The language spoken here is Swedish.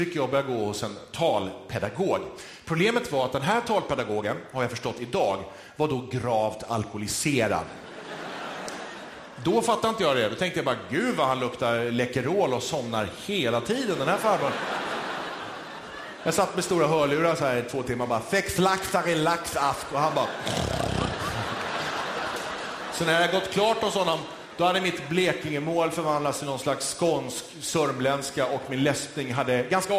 fick jag börja gå hos en talpedagog. Problemet var att den här talpedagogen, har jag förstått idag, var då gravt alkoholiserad. Då fattade inte jag det. Då tänkte jag bara, gud vad han luktar Läkerol och somnar hela tiden, den här farbrorn. Jag satt med stora hörlurar så här i 2 timmar och bara, fex laxar i laxask, och han bara... Så när jag gått klart hos honom, då hade mitt Blekingemål förvandlats till någon slags skånsk sörmländska och min läspning hade ganska